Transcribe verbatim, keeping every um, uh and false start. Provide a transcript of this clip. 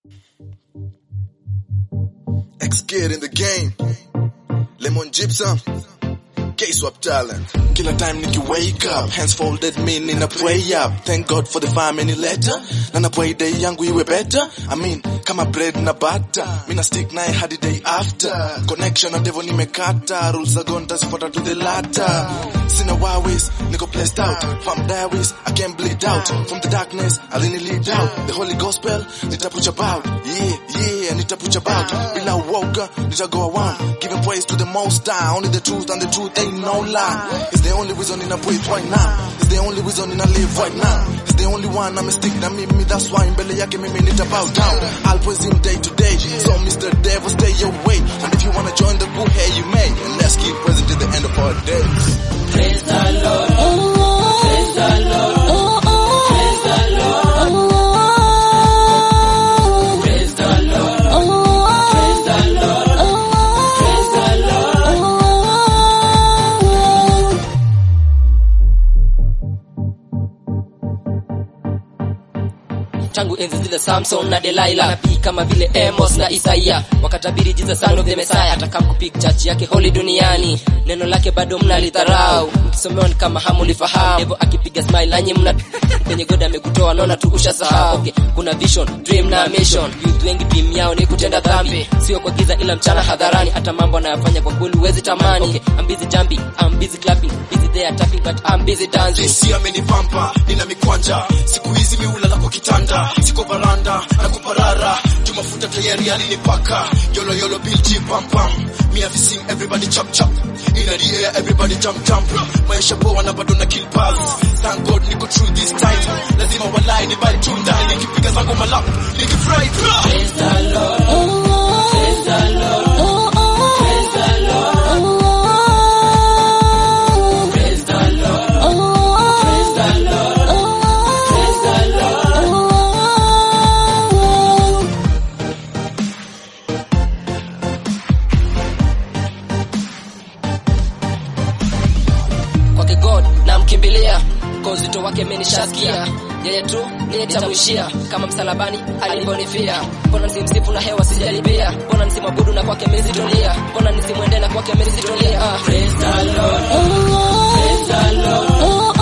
X-Kid in the game, Lemon Gypsum, K-Swap talent. Kila time niki wake up, hands folded meaning I pray up. Thank God for the family letter, na na pray day yangu iwe better. I mean, kama bread na butter, mina stick nae hadi day after. Connection na devil nimekata, rules are gone tasifuata to the latter. Sina worries, niko blessed out. From diaries, I can't bleed out. From the darkness, I lean lead out. The holy gospel, nitapucha about. Yeah, yeah, nitapucha about. Bila woga, nita go around. Giving praise to the most high. Only the truth and the truth ain't no lie. It's the only reason in I breathe right now. It's the only reason in I live right now. It's the only one I'm a stick na mimi. That's why mbele yake mimi nita bow down. I'll praise him day to day. So Mister Devil, stay away. And if you wanna join the group, hey you may. And let's keep praising to the end of our days. Praise the Lord. Oh, praise the Lord. Oh, oh, praise the Lord. Oh, praise the Lord. Oh, praise the Lord. Oh, praise the Lord. Tangu enzi zile Samson na Delilah, nabii kama vile Amos na Isaiah wakatabiri Jesus son of the Messiah. Atakam kupig church yake holy duniani, neno lake bado mnalidharau. Mkisomewa ni kama hamulifahamu. Devo akipiga smile nanyi mna kwenye God amekutoa, naona tu ushasahau. Okay, kuna vision, dream na mission. Youth wengi dream yao ni kutenda dhambi, sio kwa giza ila mchana hadharani. Hata mambo anayofanya kwa kweli huwezi tamani. Okay, I'm busy jumping, I'm busy clapping, busy there tapping, but I'm busy dancing. Si amenipampa, nina mikwanja. Siku hizi miulala kwa kitanda, siko baranda na kuparara. Tumafuta tayari alinipaka. Yolo yolo bilti pam pam. Me have seen everybody chop chop. In the air everybody jump jump. Maisha poa na bado na kill pass. Thank God niko through this time. Lazima walai ni bali tunda. Nikipiga zangu malap, nikifry. Praise the Lord. Oh, praise the Lord. Oh, oh, praise the Lord. Oh, praise the Lord. Oh, praise the Lord. Oh, praise the Lord. Kwake God na mkimbilia, kwa uzito wake mimi nishasikia. Yeye tu niye nitamwishia, kama msalabani aliponifia. Mbona nisimsifu na hewa sijalipia? Mbona nisimwabudu na kwake mimi situlia? Mbona nisimwende na kwake mimi situlia? Ah, praise the Lord. Oh, praise the Lord. Oh,